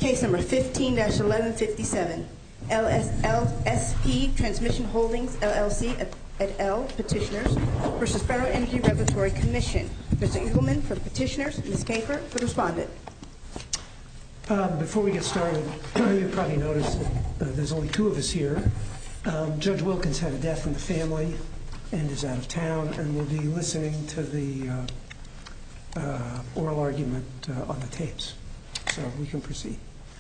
Case number 15-1157, LSP Transmission Holdings, LLC, et al., petitioners, versus Federal Energy Regulatory Commission. Mr. Eagleman for the petitioners, Ms. Kafer for the respondent. Before we get started, you probably noticed that there's only two of us here. Judge Wilkins had a death in the family and is out of town, and we'll be listening to the oral argument on the tapes. So we can proceed.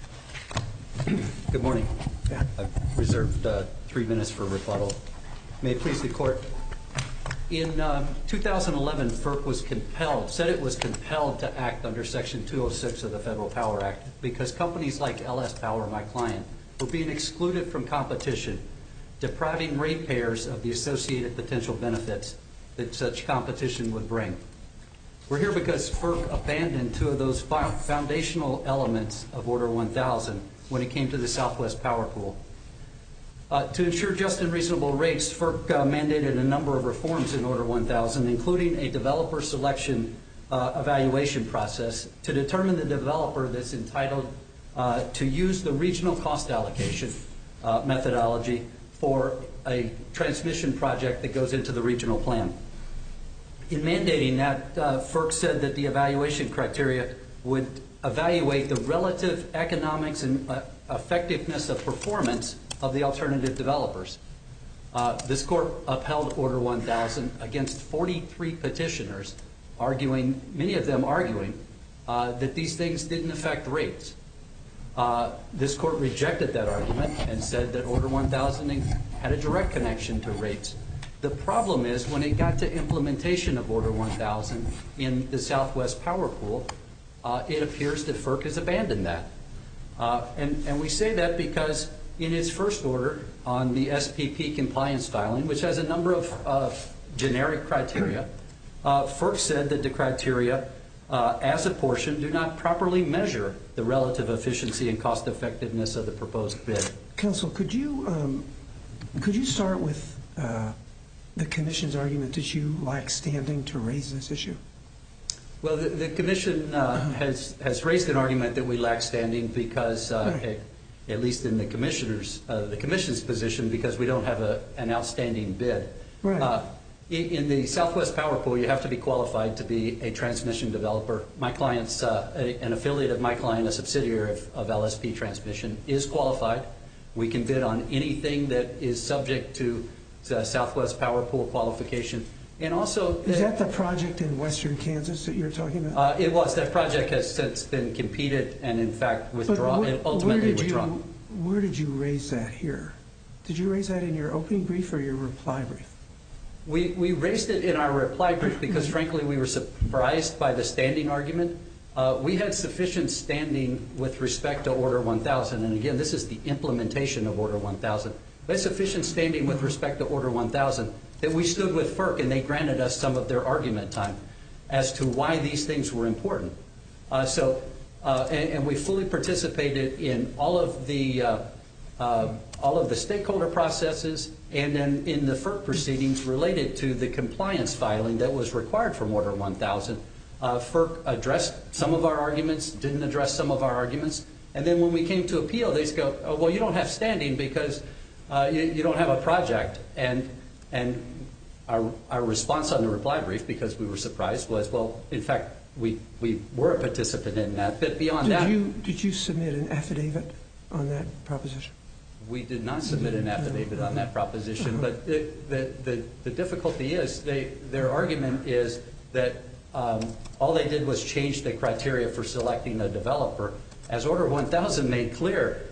Good morning. Yeah. I've reserved 3 minutes for rebuttal. May it please the Court. In 2011, FERC said it was compelled to act under Section 206 of the Federal Power Act because companies like LS Power, my client, were being excluded from competition, depriving ratepayers of the associated potential benefits that such competition would bring. We're here because FERC abandoned two of those foundational elements of Order 1000 when it came to the Southwest Power Pool. To ensure just and reasonable rates, FERC mandated a number of reforms in Order 1000, including a developer selection evaluation process to determine the developer that's entitled to use the regional cost allocation methodology for a transmission project that goes into the regional plan. In mandating that, FERC said that the evaluation criteria would evaluate the relative economics and effectiveness of performance of the alternative developers. This Court upheld Order 1000 against 43 petitioners, many of them arguing that these things didn't affect rates. This Court rejected that argument and said that Order 1000 had a direct connection to rates. The problem is when it got to implementation of Order 1000 in the Southwest Power Pool, it appears that FERC has abandoned that. And we say that because in its first order on the SPP compliance filing, which has a number of generic criteria, FERC said that the criteria, as apportioned, do not properly measure the relative efficiency and cost effectiveness of the proposed bid. Counsel, could you start with the Commission's argument that you lack standing to raise this issue? Well, the Commission has raised an argument that we lack standing because, at least in the Commission's position, because we don't have an outstanding bid. Right. In the Southwest Power Pool, you have to be qualified to be a transmission developer. My client's an affiliate of my client, a subsidiary of LSP Transmission, is qualified. We can bid on anything that is subject to Southwest Power Pool qualification. And also, is that the project in western Kansas that you're talking about? It was. That project has since been competed and, in fact, ultimately withdrawn. Where did you raise that here? Did you raise that in your opening brief or your reply brief? We raised it in our reply brief because, frankly, we were surprised by the standing argument. We had sufficient standing with respect to Order 1000. And, again, this is the implementation of Order 1000. We had sufficient standing with respect to Order 1000 that we stood with FERC and they granted us some of their argument time as to why these things were important. And we fully participated in all of the stakeholder processes and then in the FERC proceedings related to the compliance filing that was required from Order 1000. FERC addressed some of our arguments, didn't address some of our arguments, and then when we came to appeal, they go, oh, well, you don't have standing because you don't have a project. And our response on the reply brief, because we were surprised, was, well, in fact, we were a participant in that. But beyond that, did you submit an affidavit on that proposition? We did not submit an affidavit on that proposition. But the difficulty is their argument is that all they did was change the criteria for selecting a developer. As Order 1000 made clear,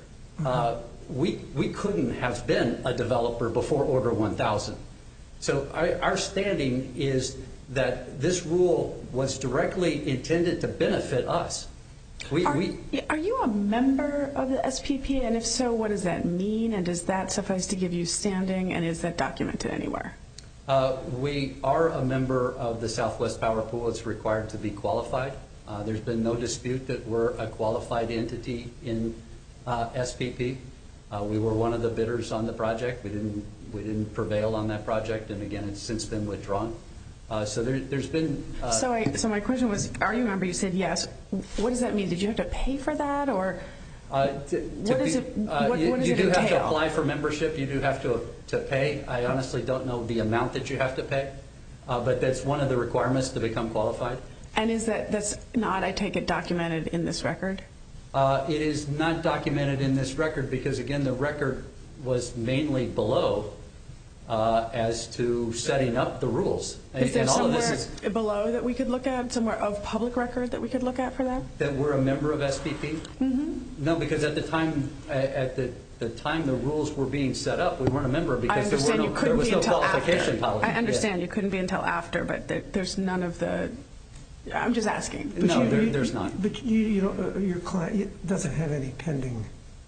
we couldn't have been a developer before Order 1000. So our standing is that this rule was directly intended to benefit us. Are you a member of the SPP? And if so, what does that mean? And does that suffice to give you standing? And is that documented anywhere? We are a member of the Southwest Power Pool. It's required to be qualified. There's been no dispute that we're a qualified entity in SPP. We were one of the bidders on the project. We didn't prevail on that project, and again, it's since been withdrawn. So there's been. So my question was, are you a member? You said yes. What does that mean? Did you have to pay for that, or What does it You do have to entail? apply for membership. You do have to pay. I honestly don't know the amount that you have to pay, but that's one of the requirements to become qualified. And that's not, I take it, documented in this record? It is not documented in this record because, again, the record was mainly below as to setting up the rules. Is there and all of somewhere this is below that we could look at, somewhere of public record that we could look at for that? that we're a member of SPP? Mm-hmm. No, because at the time the rules were being set up, we weren't a member because there was no qualification policy. I understand you couldn't be until after, but there's none of the. I'm just asking. There's not. But your client doesn't have any pending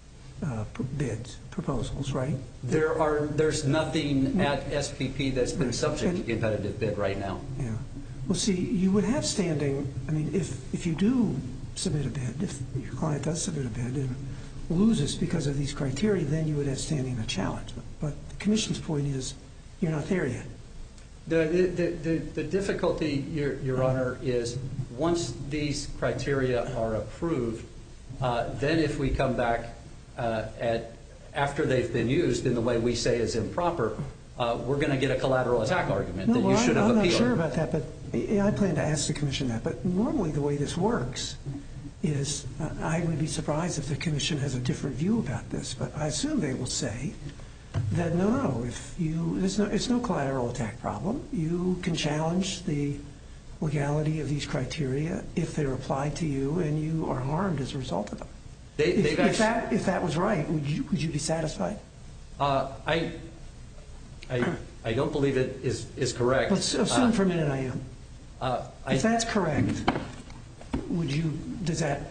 proposals, right? There's nothing at SPP that's been subject to competitive bid right now. Yeah. Well, see, you would have standing. I mean, if you do submit a bid, if your client does submit a bid and loses because of these criteria, then you would have standing to challenge. But the commission's point is, you're not there yet. The difficulty, Your Honor, is once these criteria are approved, then if we come back after they've been used in the way we say is improper, we're going to get a collateral attack argument that you should have appealed. I'm not sure about that, but I plan to ask the commission that. But normally the way this works is I would be surprised if the commission has a different view about this, but I assume they will say that no, it's no collateral attack problem. You can challenge the legality of these criteria if they're applied to you and you are harmed as a result of them. If that was right, would you be satisfied? I don't believe it is correct. Let's assume for a minute I am. If that's correct, does that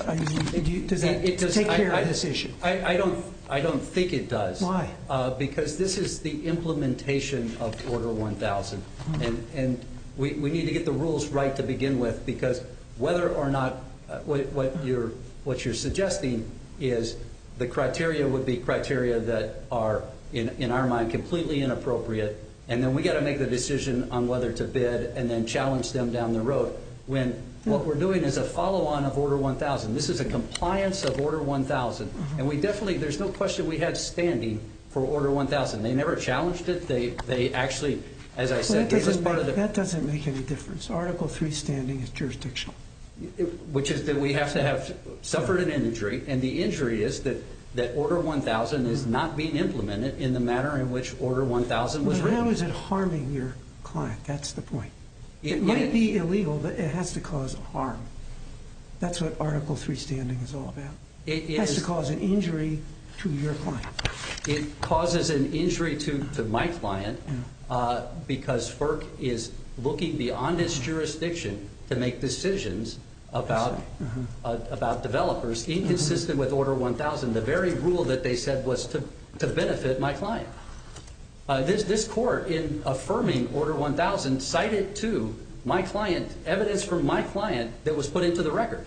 take care of this issue? I don't think it does. Why? Because this is the implementation of Order 1000, and we need to get the rules right to begin with. Because whether or not what you're suggesting is the criteria would be criteria that are in our mind completely inappropriate, and then we got to make the decision on whether to bid and then challenge them down the road. When what we're doing is a follow-on of Order 1000. This is a compliance of Order 1000. And we definitely, there's no question we had standing for Order 1000. They never challenged it. They actually, as I said, gave us part of the... That doesn't make any difference. Article 3 standing is jurisdictional. Which is that we have to have suffered an injury, and the injury is that Order 1000 is not being implemented in the manner in which Order 1000 was written. How is it harming your client? That's the point. It might be illegal, but it has to cause harm. That's what Article 3 standing is all about. It has to cause an injury to your client. It causes an injury to my client because FERC is looking beyond its jurisdiction to make decisions about developers inconsistent with Order 1000, the very rule that they said was to benefit my client. This court, in affirming Order 1000, cited to my client evidence from my client that was put into the record.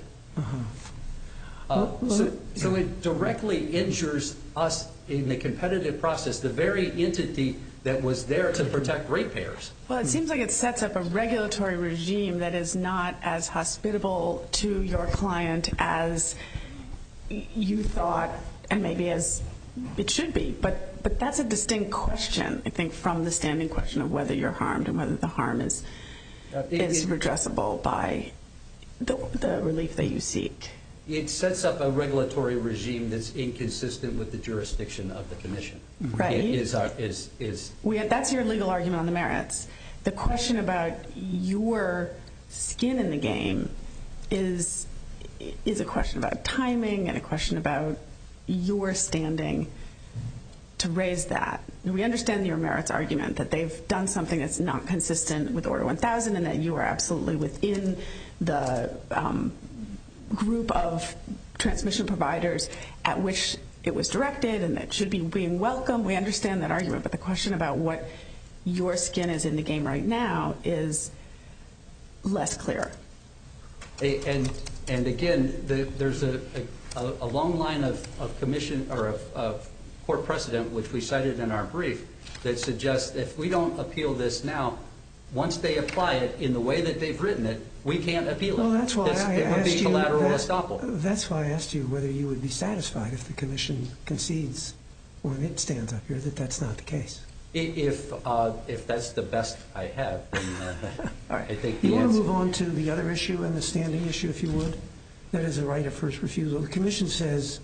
So it directly injures us in the competitive process, the very entity that was there to protect ratepayers. Well, it seems like it sets up a regulatory regime that is not as hospitable to your client as you thought, and maybe as it should be. But that's a distinct question, I think, from the standing question of whether you're harmed and whether the harm is redressable by the relief that you seek. It sets up a regulatory regime that's inconsistent with the jurisdiction of the commission. Right. That's your legal argument on the merits. The question about your skin in the game is a question about timing and a question about your standing to raise that. We understand your merits argument that they've done something that's not consistent with Order 1000 and that you are absolutely within the group of transmission providers at which it was directed and that should be being welcome. We understand that argument, but the question about what your skin is in the game right now is less clear. And again, there's a long line of commission or of court precedent, which we cited in our brief, that suggests if we don't appeal this now, once they apply it in the way that they've written it, we can't appeal it. Well, that's why It would be collateral estoppel. That's why I asked you whether you would be satisfied if the commission concedes when it stands up here that that's not the case. If that's the best I have, then All right. I think you the want to answer. move on to the other issue and the standing issue, if you would. That is a right of first refusal. The commission says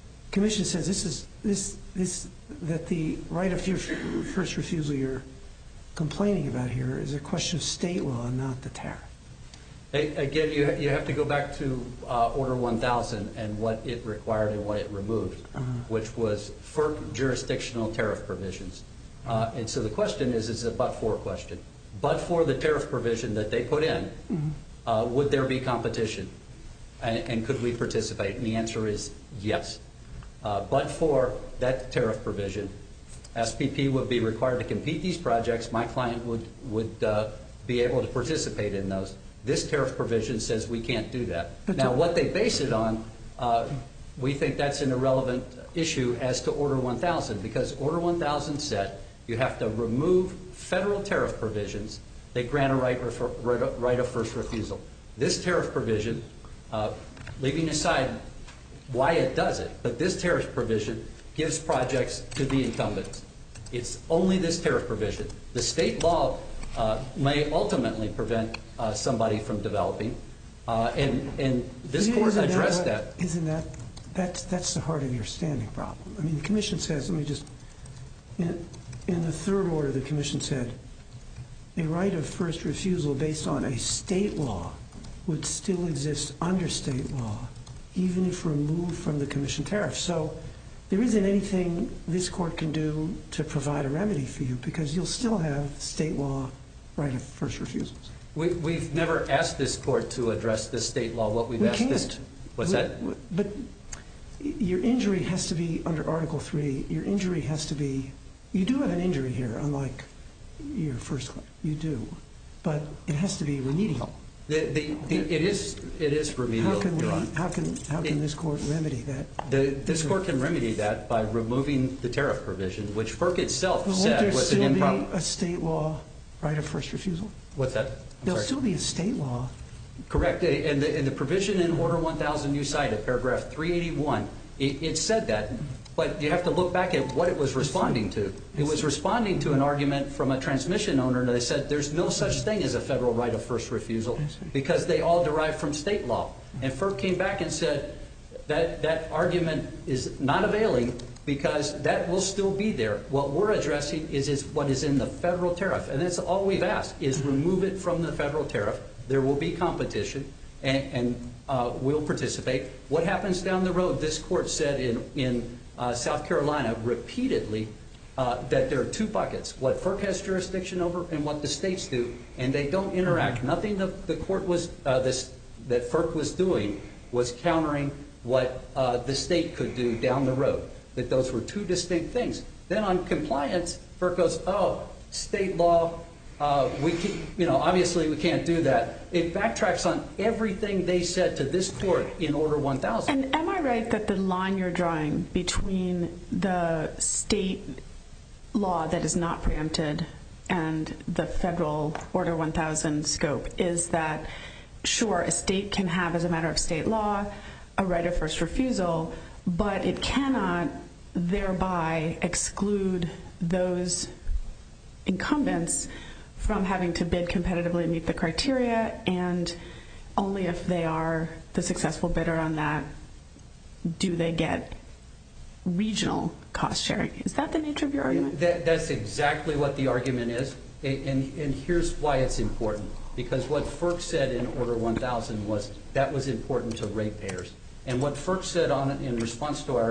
that the right of first refusal you're complaining about here is a question of state law, not the tariff. Again, you have to go back to Order 1000 and what it required and what it removed, which was FERC jurisdictional tariff provisions. And so the question is a but-for question. But for the tariff provision that they put in, would there be competition? And could we participate? And the answer is yes. But for that tariff provision, SPP would be required to compete these projects. My client would be able to participate in those. This tariff provision says we can't do that. Now, what they base it on, we think that's an irrelevant issue as to Order 1000, because Order 1000 said you have to remove federal tariff provisions that grant a right of first refusal. This tariff provision, leaving aside why it does it, but this tariff provision gives projects to the incumbents. It's only this tariff provision. The state law may ultimately prevent somebody from developing, and this court addressed that. That's the heart of your standing problem. I mean, the commission says, let me just, in the third order, the commission said a right of first refusal based on a state law would still exist under state law, even if removed from the commission tariff. So there isn't anything this court can do to provide a remedy for you, because you'll still have state law right of first refusals. We've never asked this court to address this state law. What we've asked this. What's that? But your injury has to be under Article 3. Your injury has to be. You do have an injury here, unlike your first claim. You do, but it has to be remedial. It is remedial. How can this court remedy that? This court can remedy that by removing the tariff provision, which FERC itself said was an improper. Won't there still be a state law right of first refusal? What's that? There'll still be a state law. Correct. And the provision in Order 1000 you cited, paragraph 381, it said that. But you have to look back at what it was responding to. It was responding to an argument from a transmission owner that said there's no such thing as a federal right of first refusal because they all derive from state law. And FERC came back and said that argument is not availing because that will still be there. What we're addressing is what is in the federal tariff. And that's all we've asked is remove it from the federal tariff. There will be competition, and we'll participate. What happens down the road? This court said in South Carolina repeatedly that there are two buckets, what FERC has jurisdiction over and what the states do, and they don't interact. Nothing the court was that FERC was doing was countering what the state could do down the road, that those were two distinct things. Then on compliance, FERC goes, state law, obviously we can't do that. It backtracks on everything they said to this court in Order 1000. And am I right that the line you're drawing between the state law that is not preempted and the federal Order 1000 scope is that, sure, a state can have, as a matter of state law, a right of first refusal, but it cannot thereby exclude those incumbents from having to bid competitively and meet the criteria, and only if they are the successful bidder on that do they get regional cost sharing. Is that the nature of your argument? That's exactly what the argument is, and here's why it's important. Because what FERC said in Order 1000 was that was important to ratepayers. And what FERC said in response to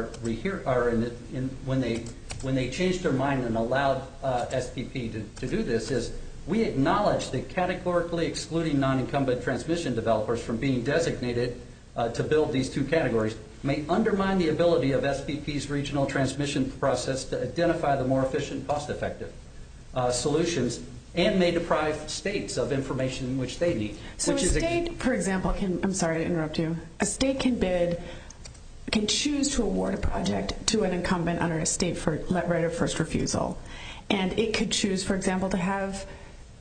when they changed their mind and allowed SPP to do this is, we acknowledge that categorically excluding non-incumbent transmission developers from being designated to build these two categories may undermine the ability of SPP's regional transmission process to identify the more efficient, cost-effective solutions, and may deprive states of information which they need. So a state, for example, I'm sorry to interrupt you, a state can choose to award a project to an incumbent under a state right of first refusal. And it could choose, for example, to have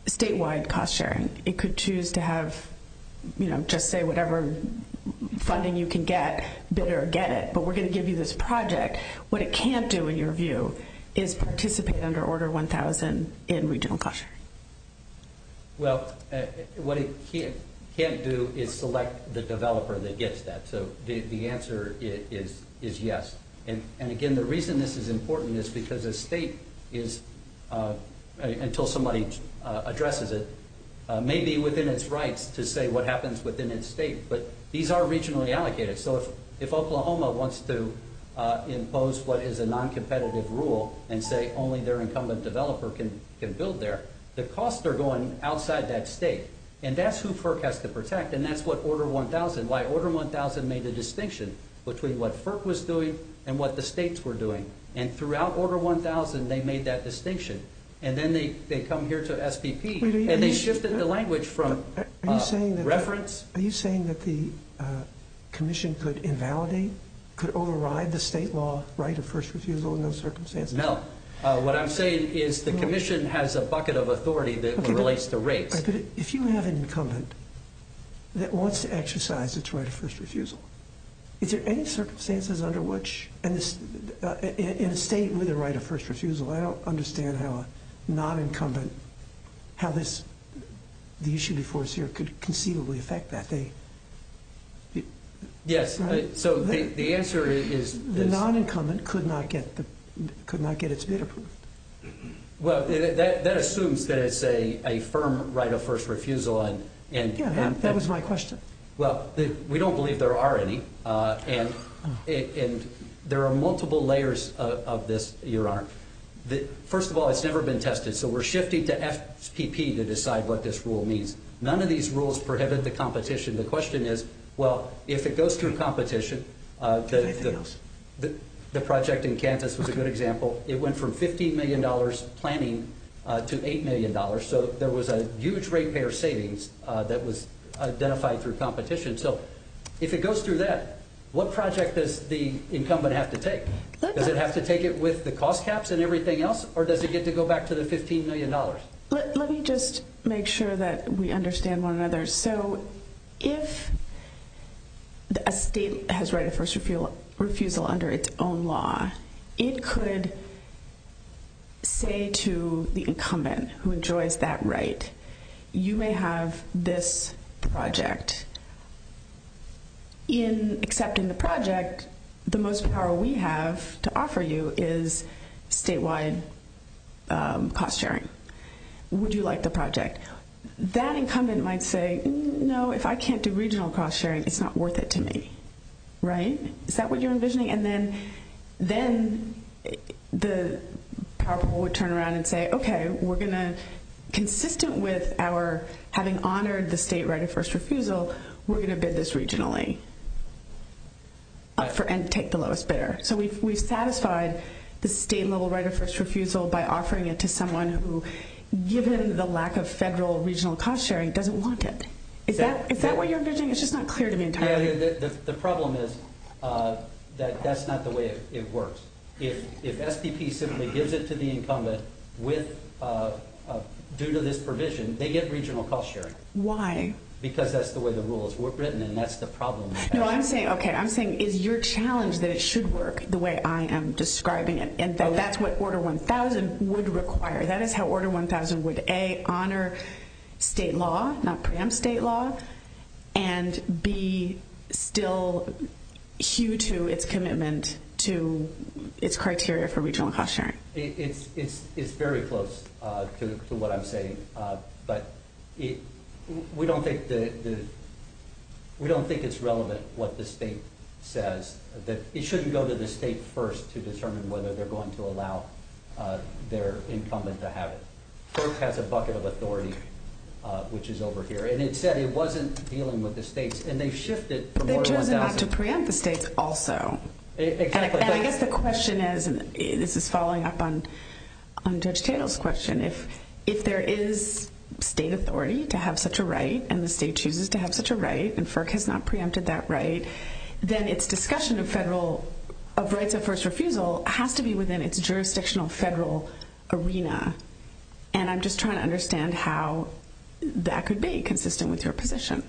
statewide cost sharing. It could choose to have, just say whatever funding you can get, bid or get it, but we're going to give you this project. What it can't do, in your view, is participate under Order 1000 in regional cost sharing. Well, what it can't do is select the developer that gets that. So the answer is yes. And again, the reason this is important is because a state is, until somebody addresses it, may be within its rights to say what happens within its state. But these are regionally allocated. So if Oklahoma wants to impose what is a non-competitive rule and say only their incumbent developer can build there, the costs are going outside that state. And that's who FERC has to protect, and that's what Order 1000, why Order 1000 made a distinction between what FERC was doing and what the states were doing. And throughout Order 1000, they made that distinction. And then they come here to SPP, and they shifted the language from reference. Are you saying that the Commission could invalidate, could override the state law right of first refusal in those circumstances? No. What I'm saying is the Commission has a bucket of authority that relates to rates. Right, but if you have an incumbent that wants to exercise its right of first refusal, is there any circumstances under which, in a state with a right of first refusal, I don't understand how a non-incumbent, how the issue before us here could conceivably affect that. Yes. Right? So the answer is the non-incumbent could not get its bid approved. Well, that assumes that it's a firm right of first refusal, that was my question. Well, we don't believe there are any, and there are multiple layers of this, Your Honor. First of all, it's never been tested, so we're shifting to SPP to decide what this rule means. None of these rules prohibit the competition. The question is, well, if it goes through competition, the project in Kansas was a good example. It went from $15 million planning to $8 million, so there was a huge ratepayer savings that was identified through competition. So if it goes through that, what project does the incumbent have to take? Does it have to take it with the cost caps and everything else, or does it get to go back to the $15 million? Let me just make sure that we understand one another. So if a state has right of first refusal under its own law, it could say to the incumbent who enjoys that right, you may have this project. In accepting the project, the most power we have to offer you is statewide cost sharing. Would you like the project? That incumbent might say, no, if I can't do regional cost sharing, it's not worth it to me, right? Is that what you're envisioning? And then the power pool would turn around and say, okay, we're going to, consistent with our having honored the state right of first refusal, we're going to bid this regionally and take the lowest bidder. So we've satisfied the state level right of first refusal by offering it to someone who, given the lack of federal regional cost sharing, doesn't want it. Is that what you're envisioning? It's just not clear to me entirely. Yeah, the problem is that that's not the way it works. If SPP simply gives it to the incumbent with due to this provision, they get regional cost sharing. Why? Because that's the way the rule is written, and that's the problem. No, I'm saying is your challenge that it should work the way I am describing it, and that's what Order 1000 would require. That is how Order 1000 would, A, honor state law, not preempt state law, and B, still hew to its commitment to its criteria for regional cost sharing. It's very close to what I'm saying, but we don't think it's relevant what the state says. That it shouldn't go to the state first to determine whether they're going to allow their incumbent to have it. FERC has a bucket of authority, which is over here, and it said it wasn't dealing with the states, and they've shifted from Order 1000. They've chosen not to preempt the states also. Exactly. And I guess the question is, and this is following up on Judge Tatel's question, if there is state authority to have such a right, and the state chooses to have such a right, and FERC has not preempted that right, then its discussion of rights of first refusal has to be within its jurisdictional federal arena. And I'm just trying to understand how that could be consistent with your position.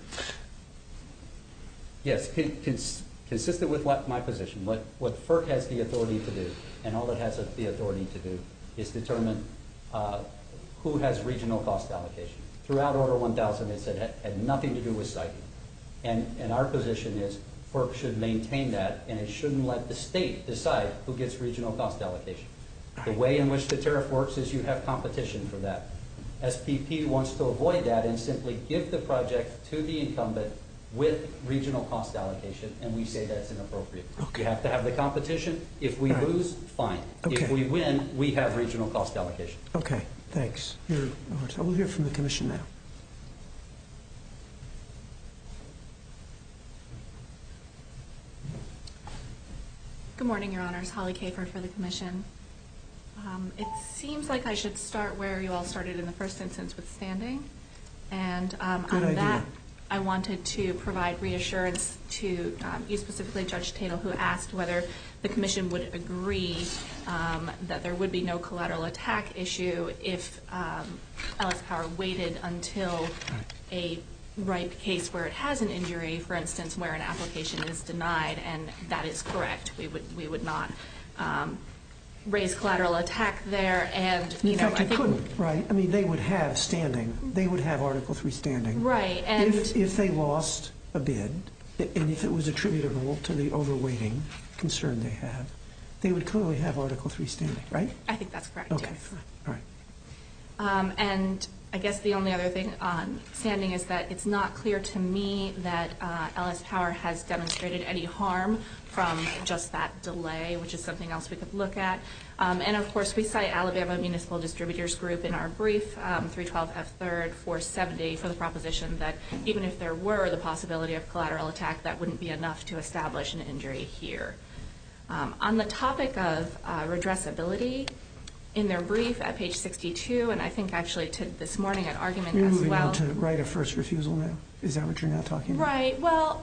Yes, consistent with my position. What FERC has the authority to do, and all it has the authority to do, is determine who has regional cost allocation. Throughout Order 1000, it said it had nothing to do with siting. And our position is FERC should maintain that, and it shouldn't let the state decide who gets regional cost allocation. The way in which the tariff works is you have competition for that. SPP wants to avoid that and simply give the project to the incumbent with regional cost allocation, and we say that's inappropriate. Okay. You have to have the competition. If we lose, fine. Okay. If we win, we have regional cost allocation. Okay, thanks. We'll hear from the Commission now. Good morning, Your Honors. Holly Kafer for the Commission. It seems like I should start where you all started in the first instance with standing. And on that, I wanted to provide reassurance to you specifically, Judge Tatel, who asked whether the Commission would agree that there would be no collateral attack issue if LS Power waited until a ripe case where it has an injury, for instance, where an application is denied, and that is correct. We would not raise collateral attack there, and in fact, you couldn't, right? I mean, they would have standing. They would have Article 3 standing, right? And if they lost a bid, and if it was attributable to the overweighting concern they have, they would clearly have Article 3 standing, right? I think that's correct. Okay, yes. fine, all right. And I guess the only other thing on standing is that it's not clear to me that LS Power has demonstrated any harm from just that delay, which is something else we could look at. And of course, we cite Alabama Municipal Distributors Group in our brief, 312 F3rd 470, for the proposition that even if there were the possibility of collateral attack, that wouldn't be enough to establish an injury here. On the topic of redressability, in their brief at page 62, and I think actually to this morning at argument You're as moving well. on to right of first refusal now? Is that what you're now talking about? Right, well.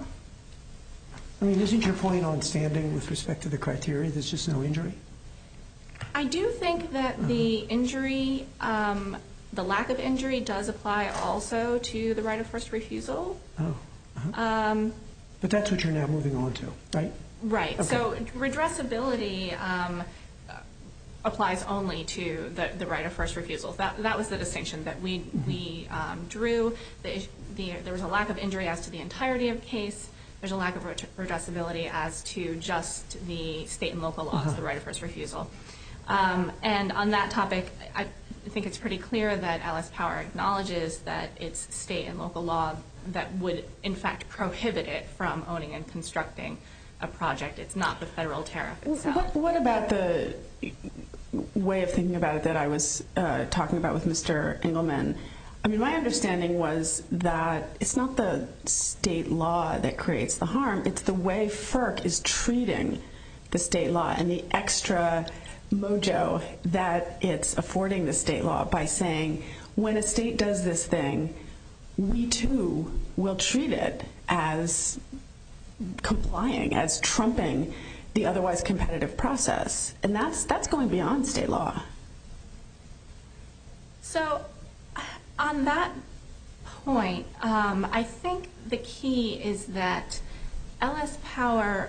I mean, isn't your point on standing with respect to the criteria there's just no injury? I do think that the injury, the lack of injury does apply also to the right of first refusal. Oh. But that's what you're now moving on to, right? Right. Okay. So redressability applies only to the right of first refusal. That was the distinction that we drew. There was a lack of injury as to the entirety of the case. There's a lack of redressability as to just the state and local laws, the right of first refusal. And on that topic, I think it's pretty clear that LS Power acknowledges that it's state and local law that would, in fact, prohibit it from owning and constructing a project. It's not the federal tariff itself. What about the way of thinking about it that I was talking about with Mr. Engelman? I mean, my understanding was that it's not the state law that creates the harm. It's the way FERC is treating the state law and the extra mojo that it's affording the state law by saying, when a state does this thing, we too will treat it as complying, as trumping the otherwise competitive process. And that's going beyond state law. So on that point, I think the key is that LS Power,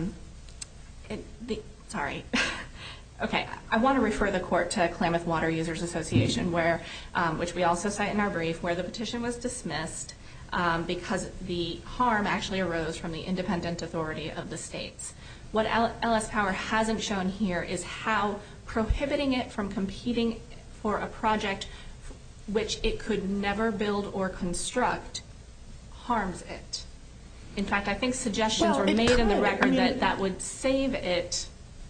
okay, I want to refer the court to Klamath Water Users Association, which we also cite in our brief, where the petition was dismissed because the harm actually arose from the independent authority of the states. What LS Power hasn't shown here is how prohibiting it from competing for a project which it could never build or construct harms it. In fact, I think suggestions were made in the record that would save it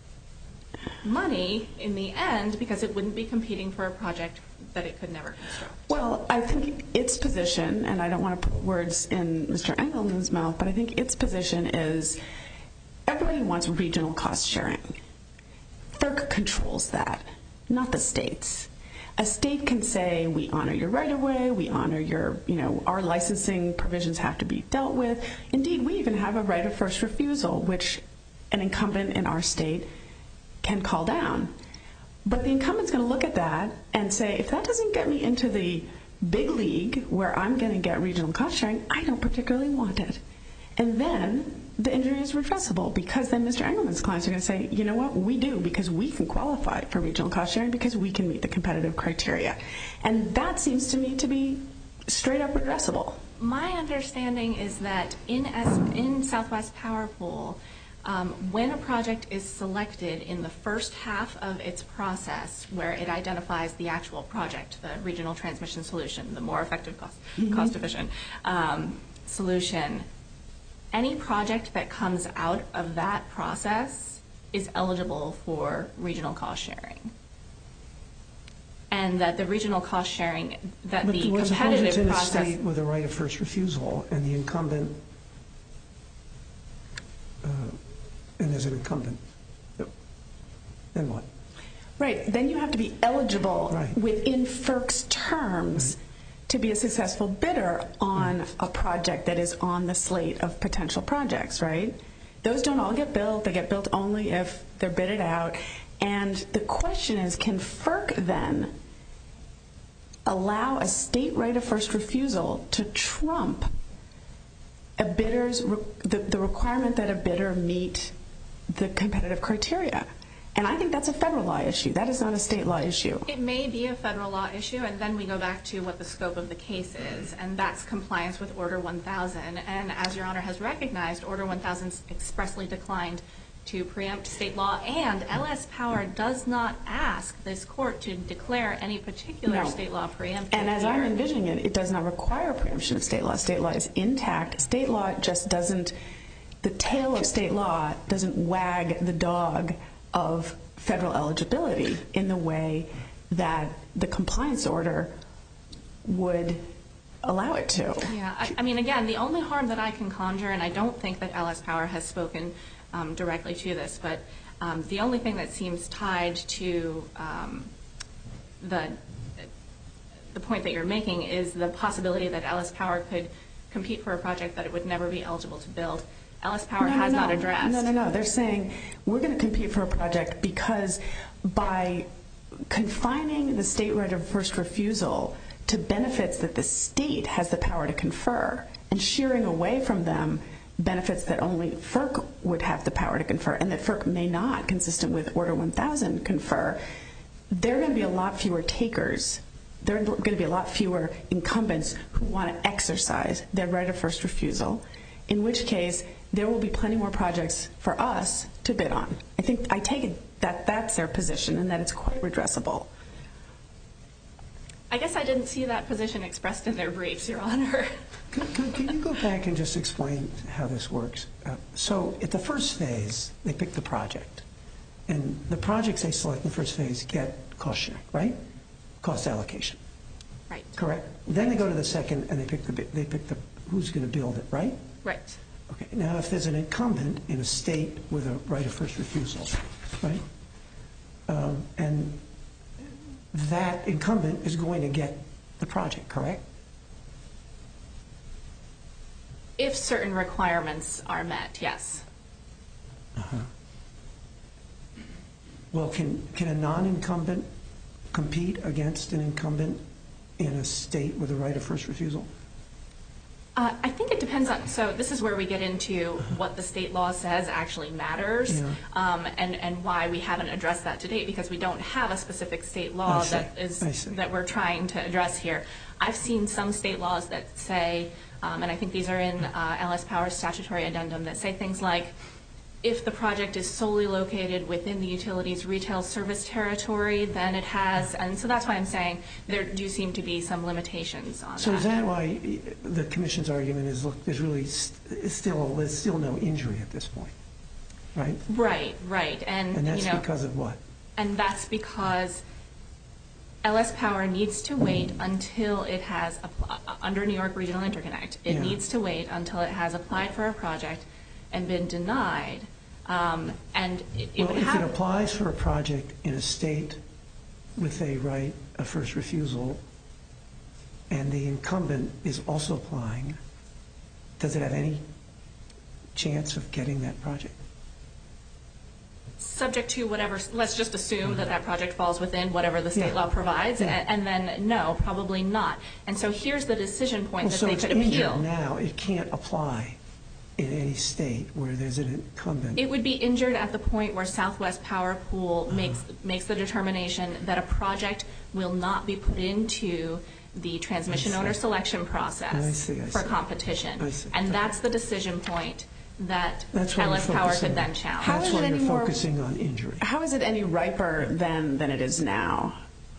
money in the end because it wouldn't be competing for a project that it could never construct. Well, I think its position, and I don't want to put words in Mr. Engelman's mouth, but I think its position is everybody wants regional cost sharing. FERC controls that, not the states. A state can say, we honor your right-of-way, we honor your, our licensing provisions have to be dealt with. Indeed, we even have a right of first refusal, which an incumbent in our state can call down. But the incumbent's going to look at that and say, if that doesn't get me into the big league where I'm going to get regional cost sharing, I don't particularly want it. And then the injury is redressable, because then Mr. Engelman's clients are going to say, you know what, we do, because we can qualify for regional cost sharing because we can meet the competitive criteria. And that seems to me to be straight up redressable. My understanding is that in Southwest Power Pool, when a project is selected in the first half of its process, where it identifies the actual project, the regional transmission solution, the more effective cost-efficient solution, any project that comes out of that process is eligible for regional cost sharing. And that the regional cost sharing, that the competitive process... But suppose it's in a state with a right of first refusal, and the incumbent, and there's an incumbent, then what? Right, then you have to be eligible within FERC's terms to be a successful bidder on a project that is on the slate of potential projects, right? Those don't all get built. They get built only if they're bidded out. And the question is, can FERC then allow a state right of first refusal to trump a bidder's the requirement that a bidder meet the competitive criteria? And I think that's a federal law issue. That is not a state law issue. It may be a federal law issue, and then we go back to what the scope of the case is, and that's compliance with Order 1000. And as Your Honor has recognized, Order 1000 expressly declined to preempt state law, and LS Power does not ask this court to declare any particular state law preemptive. And as I'm envisioning it, it does not require preemption of state law. State law is intact. State law just doesn't, the tail of state law doesn't wag the dog of federal eligibility in the way that the compliance order would allow it to. Yeah, I mean, again, the only harm that I can conjure, and I don't think that LS Power has spoken directly to this, but the only thing that seems tied to the point that you're making is the possibility that LS Power could compete for a project that it would never be eligible to build. LS Power has not addressed. No. They're saying we're going to compete for a project because by confining the state right of first refusal to benefits that the state has the power to confer and shearing away from them benefits that only FERC would have the power to confer and that FERC may not, consistent with Order 1000, confer, there are going to be a lot fewer takers. There are going to be a lot fewer incumbents who want to exercise their right of first refusal, in which case there will be plenty more projects for us to bid on. I take it that that's their position and that it's quite redressable. I guess I didn't see that position expressed in their briefs, Your Honor. Can you go back and just explain how this works? So at the first phase, they pick the project. And the projects they select in the first phase get cost sharing, right? Cost allocation. Right. Correct? Then they go to the second and they pick the who's going to build it, right? Right. Okay. Now, if there's an incumbent in a state with a right of first refusal, right, and that incumbent is going to get the project, correct? If certain requirements are met, yes. Uh-huh. Well, can a non-incumbent compete against an incumbent in a state with a right of first refusal? I think it depends on, so this is where we get into what the state law says actually matters, and why we haven't addressed that to date, because we don't have a specific state law that we're trying to address here. I've seen some state laws that say, and I think these are in LS Power's statutory addendum, that say things like, if the project is solely located within the utility's retail service territory, then it has, and so that's why I'm saying there do seem to be some limitations on that. So is that why the Commission's argument is, look, there's still no injury at this point, right? Right. And that's because of what? And that's because LS Power needs to wait until it has, under New York Regional Interconnect, it needs to wait until it has applied for a project and been denied. If it applies for a project in a state with a right of first refusal and the incumbent is also applying, does it have any chance of getting that project? subject to whatever, let's just assume that project falls within whatever the state law provides, and then no, probably not. And so here's the decision point that they could appeal. So it's injured now. It can't apply in any state where there's an incumbent. It would be injured at the point where Southwest Power Pool makes the determination that a project will not be put into the transmission owner selection process for competition. And that's the decision point that LS Power could then challenge. That's why you're focusing on injury. How is it any riper then than it is now?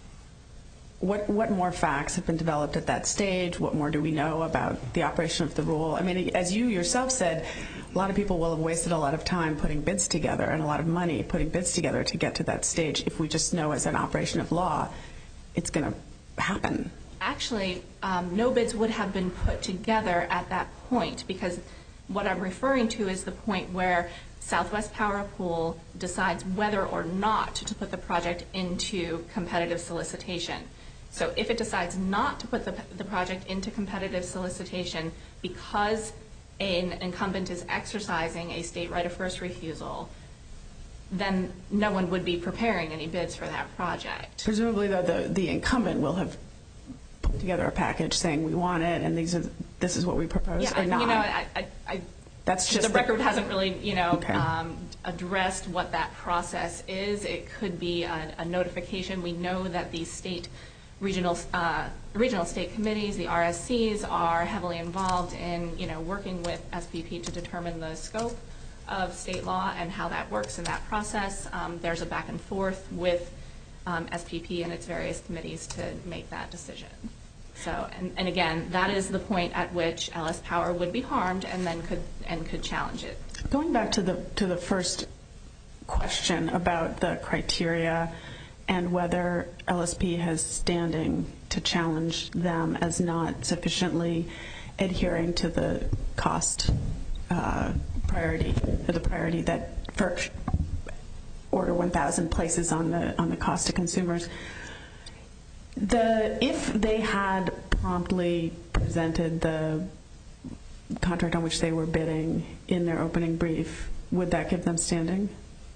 What more facts have been developed at that stage? What more do we know about the operation of the rule? I mean, as you yourself said, a lot of people will have wasted a lot of time putting bids together and a lot of money putting bids together to get to that stage. If we just know as an operation of law, it's going to happen. Actually, no bids would have been put together at that point, because what I'm referring to is the point where Southwest Power Pool decides whether or not to put the project into competitive solicitation. So if it decides not to put the project into competitive solicitation because an incumbent is exercising a state right of first refusal, then no one would be preparing any bids for that project. Presumably, though, the incumbent will have put together a package saying we want it and this is what we propose, or not. That's just the record hasn't really, addressed what that process is. It could be a notification. We know that the regional state committees, the RSCs, are heavily involved in, working with SPP to determine the scope of state law and how that works in that process. There's a back and forth with SPP and its various committees to make that decision. So, and again, that is the point at which LS Power would be harmed and then could challenge it. Going back to the first question about the criteria and whether LSP has standing to challenge them as not sufficiently adhering to the cost priority, or the priority that FERC Order 1000 places on the cost to consumers. If they had promptly presented the contract on which they were bidding in their opening brief, would that give them standing?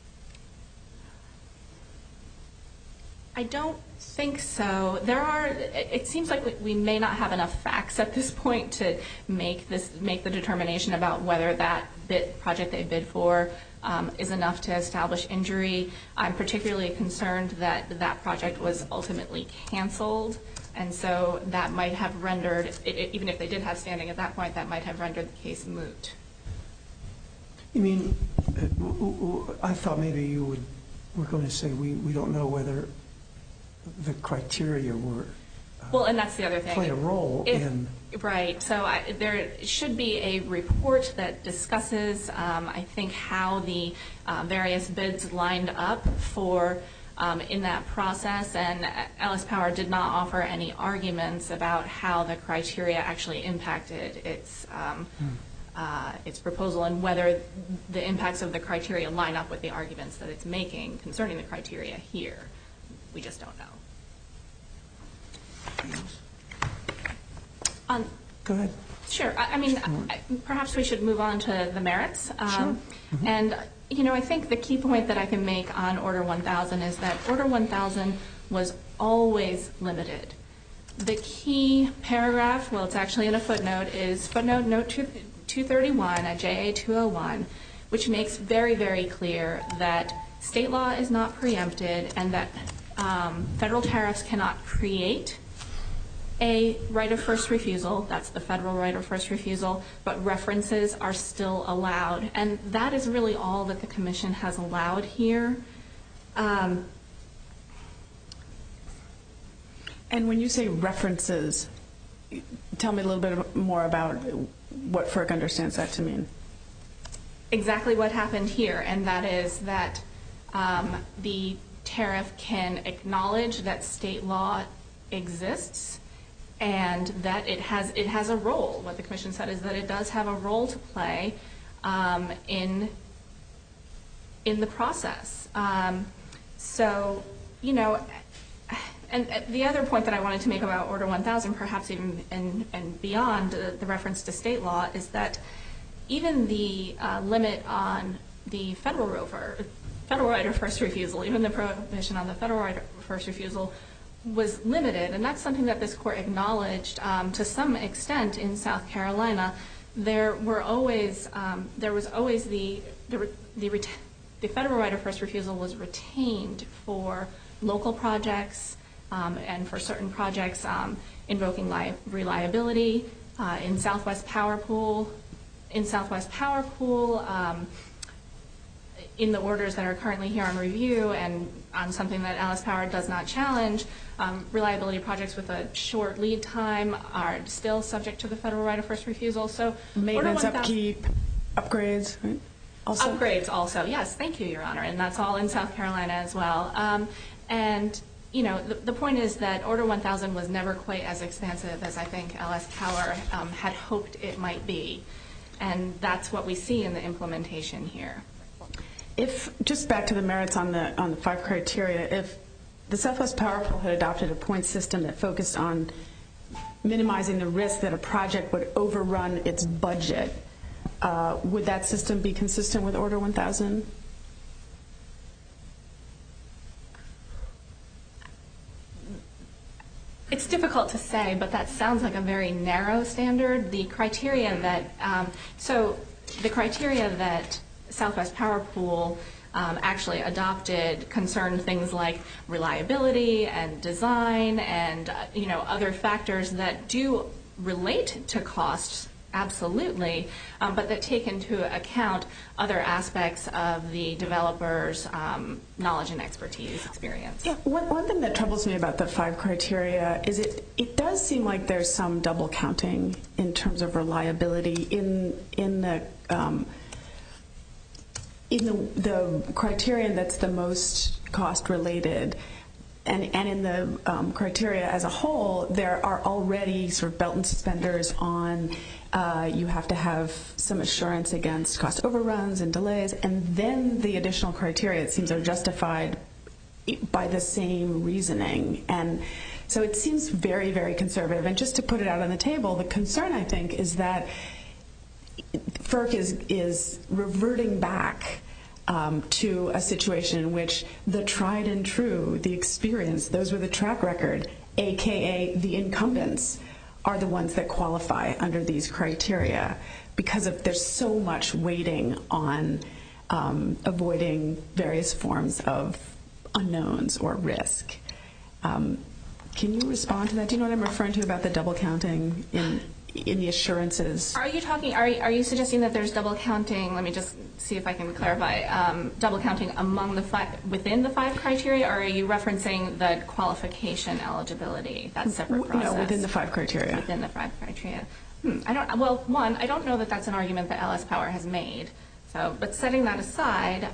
I don't think so. It seems like we may not have enough facts at this point to make the determination about whether that project they bid for is enough to establish injury. I'm particularly concerned that that project was ultimately canceled, and so that might have rendered, even if they did have standing at that point, that might have rendered the case moot. You mean, I thought maybe you were going to say we don't know whether the criteria were well, and that's the other thing. Play a role in. Right. So there should be a report that discusses, I think, how the various bids lined up for in that process. And LS Power did not offer any arguments about how the criteria actually impacted its proposal and whether the impacts of the criteria line up with the arguments that it's making concerning the criteria here. We just don't know. Go ahead. Sure. I mean, perhaps we should move on to the merits. Sure. Mm-hmm. And, I think the key point that I can make on Order 1000 is that Order 1000 was always limited. The key paragraph, well, it's actually in a footnote, is footnote note 231 at JA 201, which makes very, very clear that state law is not preempted and that federal tariffs cannot create a right of first refusal. That's the federal right of first refusal, but references are still allowed. And that is really all that the Commission has allowed here. And when you say references, tell me a little bit more about what FERC understands that to mean. Exactly what happened here, and that is that the tariff can acknowledge that state law exists and that it has a role. What the Commission said is that it does have a role to play in the process. So, and the other point that I wanted to make about Order 1000, perhaps even and beyond the reference to state law, is that even the limit on the federal federal right of first refusal, even the prohibition on the federal right of first refusal, was limited, and that's something that this court acknowledged to some extent in South Carolina. There was always the federal right of first refusal was retained for local projects and for certain projects invoking reliability. In Southwest Power Pool, in the orders that are currently here on review and on something that Alice Power does not challenge, reliability projects with a short lead time are still subject to the federal right of first refusal. So maintenance, upkeep, upgrades, right? Also? Upgrades also, yes, thank you, Your Honor, and that's all in South Carolina as well. And you know, the point is that Order 1000 was never quite as expansive as I think Alice Power had hoped it might be, and that's what we see in the implementation here. If, just back to the merits on the 5 criteria, if the Southwest Power Pool had adopted a point system that focused on minimizing the risk that a project would overrun its budget, would that system be consistent with Order 1000? It's difficult to say, but that sounds like a very narrow standard. The criteria that Southwest Power Pool actually adopted concerned things like reliability and design and other factors that do relate to costs, absolutely, but that take into account other aspects of the developer's knowledge and expertise experience. Yeah, one thing that troubles me about the 5 criteria is it does seem like there's some double counting in terms of reliability in the criterion that's the most cost related. And in the criteria as a whole, there are already sort of belt and suspenders on you have to have some assurance against cost overruns and delays, and then the additional criteria, it seems, are justified by the same reasoning. And so it seems very, very conservative. And just to put it out on the table, the concern, I think, is that FERC is reverting back to a situation in which the tried and true, the experience, those with a track record, aka the incumbents, are the ones that qualify under these criteria because there's so much weighting on avoiding various forms of unknowns or risk. Can you respond to that? Do you know what I'm referring to about the double counting in the assurances? Are you suggesting that there's double counting? Let me just see if I can clarify. Double counting within the 5 criteria, or are you referencing the qualification eligibility, that separate process? No, within the 5 criteria. Within the 5 criteria. I don't know that that's an argument that Alice Power has made. But setting that aside,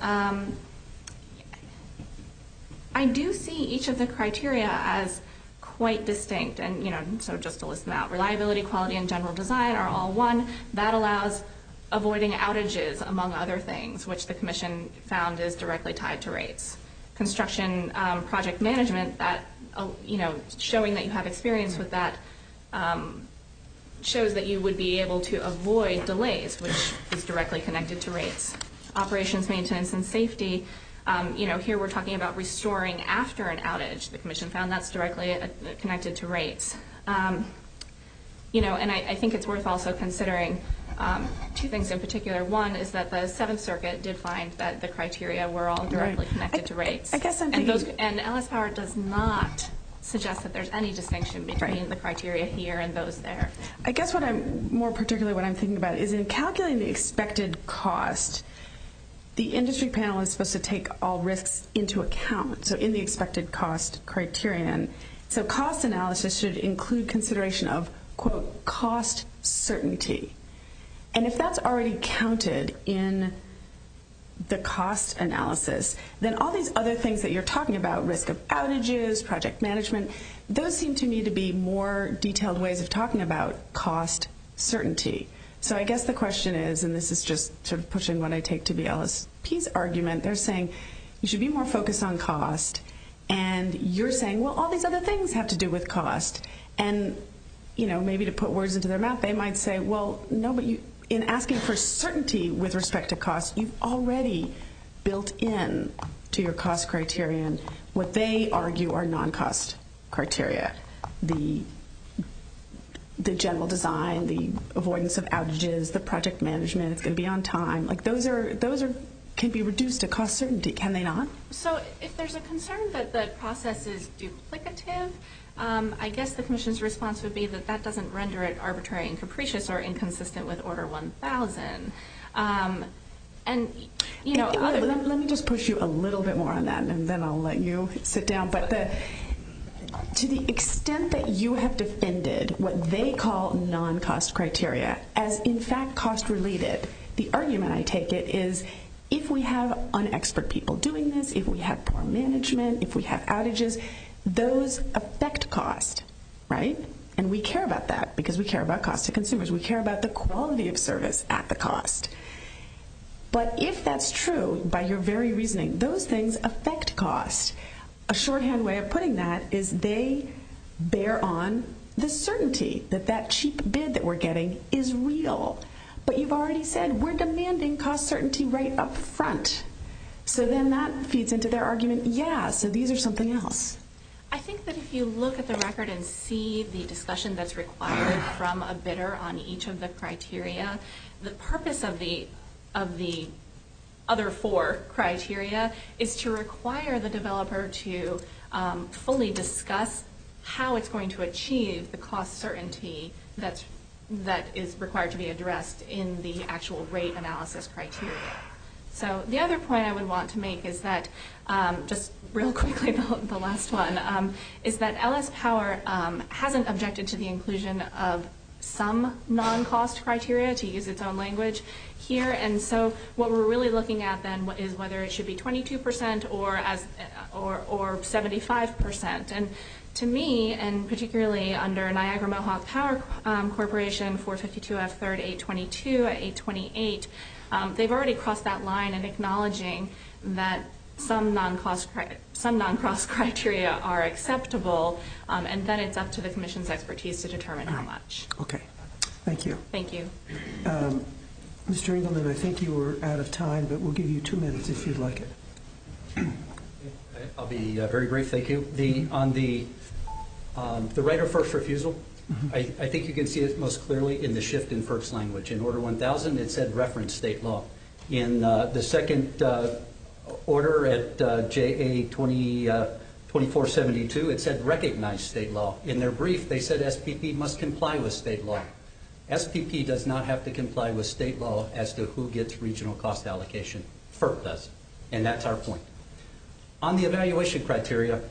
I do see each of the criteria as quite distinct, and so just to list them out, reliability, quality, and general design are all one. That allows avoiding outages, among other things, which the Commission found is directly tied to rates. Construction project management, that showing that you have experience with that shows that you would be able to avoid delays, which is directly connected to rates. Operations, maintenance, and safety. Here we're talking about restoring after an outage. The Commission found that's directly connected to rates. And I think it's worth also considering 2 things in particular. One is that the 7th Circuit did find that the criteria were all directly connected to rates. I guess I'm thinking... And Alice Power does not suggest that there's any distinction between the criteria here and those there. I guess what I'm thinking about is in calculating the expected cost, the industry panel is supposed to take all risks into account, so in the expected cost criterion. So cost analysis should include consideration of, quote, cost certainty. And if that's already counted in the cost analysis, then all these other things that you're talking about, risk of outages, project management, those seem to me to be more detailed ways of talking about cost certainty. So I guess the question is, and this is just sort of pushing what I take to be LSP's argument, they're saying you should be more focused on cost, and you're saying, well, all these other things have to do with cost. And, maybe to put words into their mouth, they might say, well, no, but in asking for certainty with respect to cost, you've already built in to your cost criterion what they argue are non-cost criteria. The general design, the avoidance of outages, the project management, it's going to be on time. Like those can be reduced to cost certainty, can they not? So if there's a concern that the process is duplicative, I guess the Commission's response would be that that doesn't render it arbitrary and capricious or inconsistent with Order 1000. Let me just push you a little bit more on that, and then I'll let you sit down. But to the extent that you have defended what they call non-cost criteria as in fact cost-related, the argument, I take it, is if we have unexpert people doing this, if we have poor management, if we have outages, those affect cost, right? And we care about that because we care about cost to consumers. We care about the quality of service at the cost. But if that's true, by your very reasoning, those things affect cost. A shorthand way of putting that is they bear on the certainty that that cheap bid that we're getting is real. But you've already said we're demanding cost certainty right up front. So then that feeds into their argument, yeah, so these are something else. I think that if you look at the record and see the discussion that's required from a bidder on each of the criteria, the purpose of the other four criteria is to require the developer to fully discuss how it's going to achieve the cost certainty that is required to be addressed in the actual rate analysis criteria. So the other point I would want to make is that, just real quickly, the last one, is that LS Power hasn't objected to the inclusion of some non-cost criteria, to use its own language, here. And so what we're really looking at then is whether it should be 22% or 75%. And to me, and particularly under Niagara Mohawk Power Corporation, 452 F3rd 822 at 828, they've already crossed that line in acknowledging that some non-cost criteria are acceptable, and then it's up to the Commission's expertise to determine how much. Okay. Thank you. Thank you. Mr. Engelman, I think you were out of time, but we'll give you 2 minutes if you'd like it. I'll be very brief, thank you. On the right of first refusal, I think you can see it most clearly in the shift in FERC's language. In Order 1000, it said reference state law. In the second order at JA 2472, it said recognize state law. In their brief, they said SPP must comply with state law. SPP does not have to comply with state law as to who gets regional cost allocation. FERC does, and that's our point. On the evaluation criteria,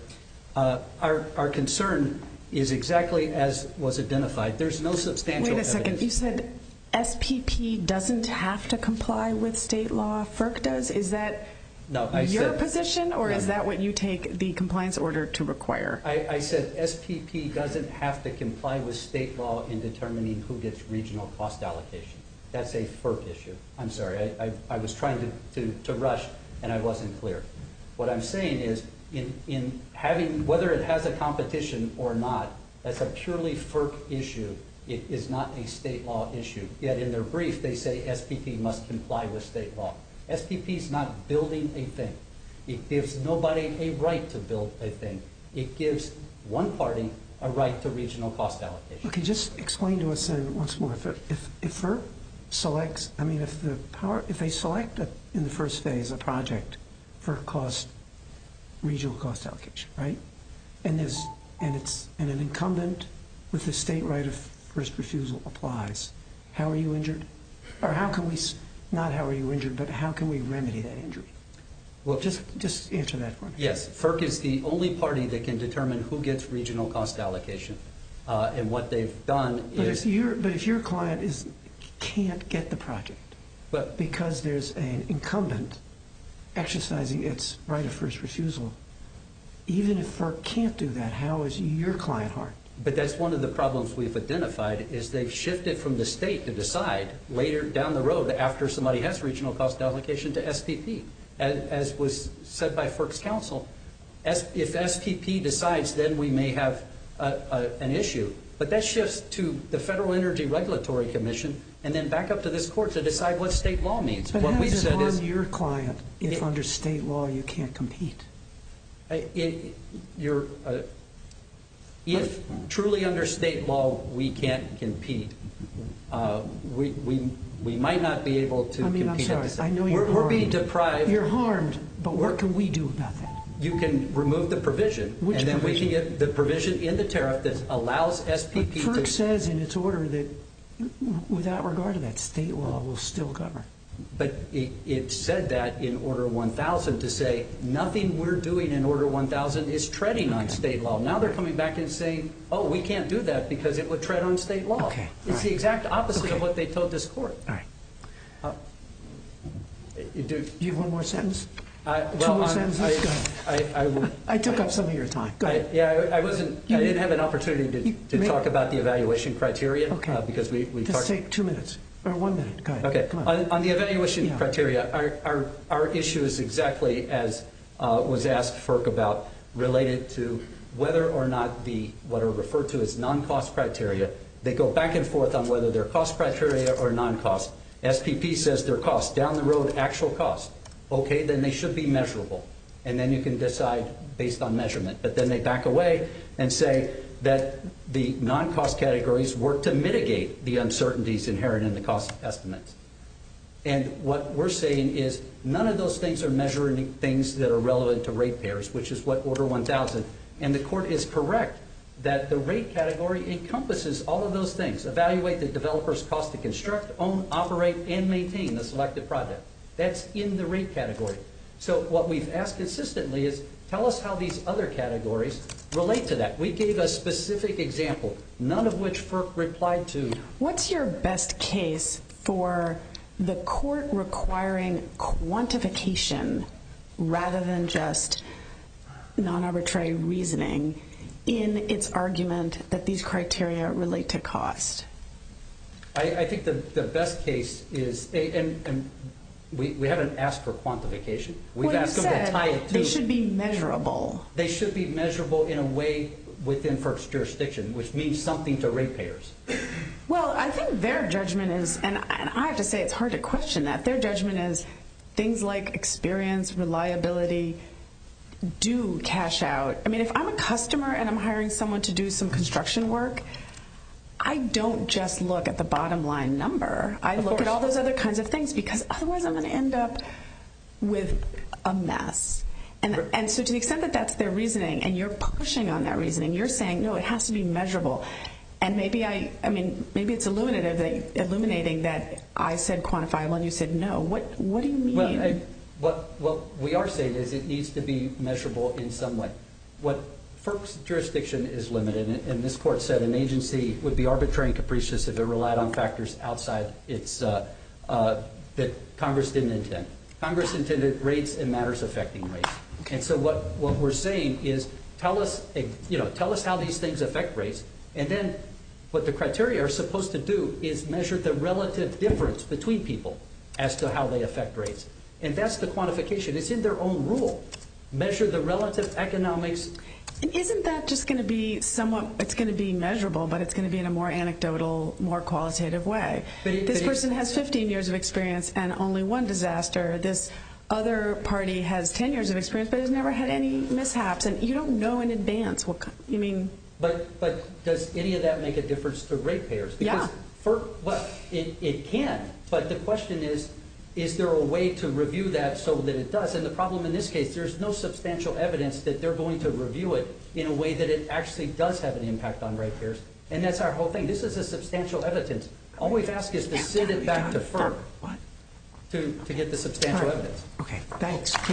our concern is exactly as was identified. There's no substantial evidence. Wait a second. You said SPP doesn't have to comply with state law. FERC does? Is that your position, or is that what you take the compliance order to require? I said SPP doesn't have to comply with state law in determining who gets regional cost allocation. That's a FERC issue. I'm sorry. I was trying to rush, and I wasn't clear. What I'm saying is, in having, whether it has a competition or not, that's a purely FERC issue. It is not a state law issue. Yet in their brief, they say SPP must comply with state law. SPP is not building a thing. It gives nobody a right to build a thing. It gives one party a right to regional cost allocation. Okay, just explain to us then once more. If FERC selects, I mean, if they select in the first phase a project for regional cost allocation, right? And an incumbent with the state right of first refusal applies, how are you injured? Or how can we, not how are you injured, but how can we remedy that injury? Well, just answer that for me. Yes, FERC is the only party that can determine who gets regional cost allocation. And what they've done is... But if your client can't get the project because there's an incumbent exercising its right of first refusal, even if FERC can't do that, how is your client harmed? But that's one of the problems we've identified, is they've shifted from the state to decide later down the road after somebody has regional cost allocation to SPP. As was said by FERC's counsel, if SPP decides, then we may have an issue. But that shifts to the Federal Energy Regulatory Commission and then back up to this court to decide what state law means. But what how we've does it said is harm your client if under state law you can't compete? If truly under state law we can't compete, we might not be able to compete. I'm sorry. At the I know you're harmed. We're being deprived. You're harmed, but what can we do about that? You can remove the provision, Which and then provision? we can get the provision in the tariff that allows SPP FERC to... says in its order that without regard to that, state law will still govern. But it said that in Order 1000 to say nothing we're doing in Order 1000 is treading on state law. Now they're coming back and saying, oh, we can't do that because it would tread on state law. Okay. It's the exact opposite of what they told this court. All right. Do you have one more sentence? Two more sentences? Go ahead. I took up some of your time. Go ahead. I didn't have an opportunity to talk about the evaluation criteria because we Just talked... take 2 minutes. Or 1 minute. Go ahead. Okay. Come on. On the evaluation criteria, our issue is exactly as was asked FERC about, related to whether or not what are referred to as non-cost criteria. They go back and forth on whether they're cost criteria or non-cost. SPP says they're cost. Down the road, actual cost. Okay, then they should be measurable. And then you can decide based on measurement. But then they back away and say that the non-cost categories work to mitigate the uncertainties inherent in the cost estimates. And what we're saying is none of those things are measuring things that are relevant to ratepayers, which is what Order 1000. And the court is correct that the rate category encompasses all of those things. Evaluate the developer's cost to construct, own, operate, and maintain the selected project. That's in the rate category. So what we've asked consistently is tell us how these other categories relate to that. We gave a specific example, none of which FERC replied to. What's your best case for the court requiring quantification rather than just non-arbitrary reasoning in its argument that these criteria relate to cost? I think the best case is, and we haven't asked for quantification. We've asked them to tie it to... They should be measurable. They should be measurable in a way within FERC's jurisdiction, which means something to ratepayers. Well, I think their judgment is, and I have to say it's hard to question that, their judgment is things like experience, reliability, do cash out. I mean, if I'm a customer and I'm hiring someone to do some construction work, I don't just look at the bottom line number. I look at all those other kinds of things because otherwise I'm going to end up with a mess. And so to the extent that that's their reasoning and you're pushing on that reasoning, you're saying, no, it has to be measurable. And maybe maybe it's illuminating that I said quantifiable and you said no. What do you mean? Well, what we are saying is it needs to be measurable in some way. What FERC's jurisdiction is limited, and this court said an agency would be arbitrary and capricious if it relied on factors outside its that Congress didn't intend. Congress intended rates and matters affecting rates. And so what we're saying is tell us how these things affect rates, and then what the criteria are supposed to do is measure the relative difference between people as to how they affect rates. And that's the quantification. It's in their own rule. Measure the relative economics. And isn't that just going to be it's going to be measurable, but it's going to be in a more anecdotal, more qualitative way? This person has 15 years of experience and only one disaster. This other party has 10 years of experience but has never had any mishaps. And you don't know in advance what you mean. But does any of that make a difference to ratepayers? Because it can. But the question is there a way to review that so that it does? And the problem in this case, there's no substantial evidence that they're going to review it in a way that it actually does have an impact on ratepayers. And that's our whole thing. This is a substantial evidence. All we've asked is to send it back to FERC to get the substantial evidence. Okay, thanks.